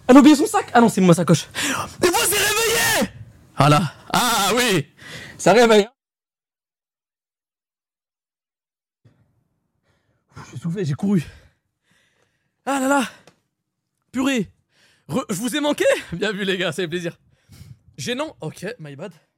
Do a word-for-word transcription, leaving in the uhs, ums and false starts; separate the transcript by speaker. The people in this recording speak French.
Speaker 1: Elle a oublié son sac. Ah non, c'est ma sacoche. Et vous s'est réveillé. Voilà. Ah oui. Ça réveille. J'ai soufflé, j'ai couru. Ah là là. Purée. Re- je vous ai manqué. Bien vu les gars, ça fait plaisir. Gênant. Ok, my bad.